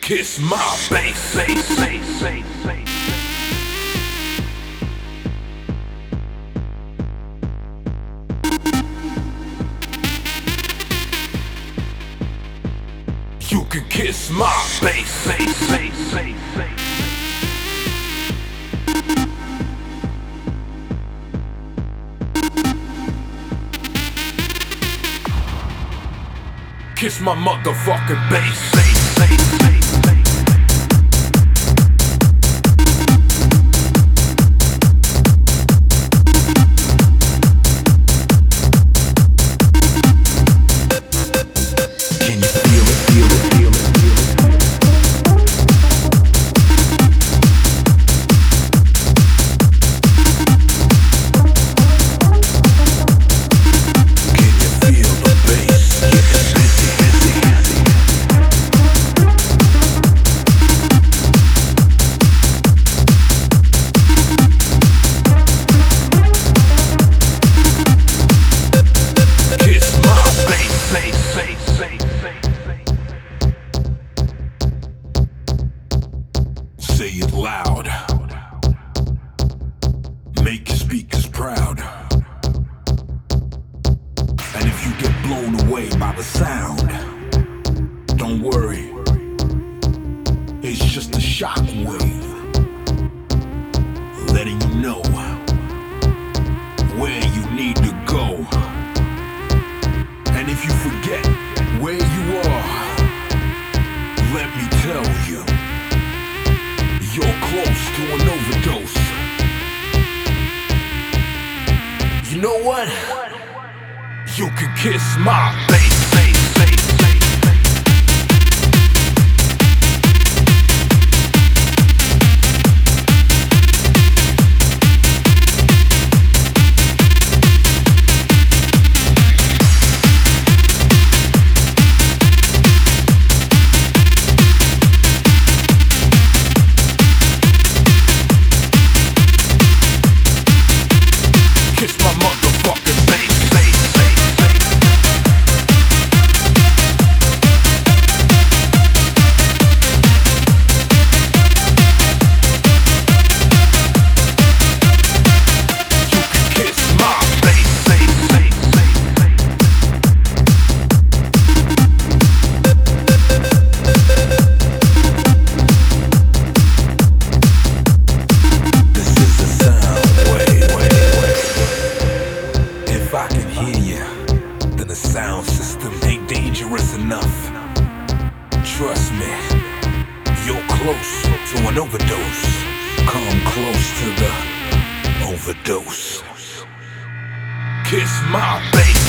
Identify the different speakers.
Speaker 1: Kiss my bass, bass, bass, bass, bass. You can kiss my bass, bass, bass, bass, bass. Kiss my motherfucking bass, bass, bass, bass. Say it loud. Make your speakers proud. And if you get blown away by the sound, don't worry, it's just a shock wave letting you know where you need to go. And if you forget where you are, let me tell you, you're close to an overdose. You know what? You can kiss my bass, bass, bass, bass. The sound system ain't dangerous enough. Trust me, you're close to an overdose. Come close to the overdose. Kiss my bass.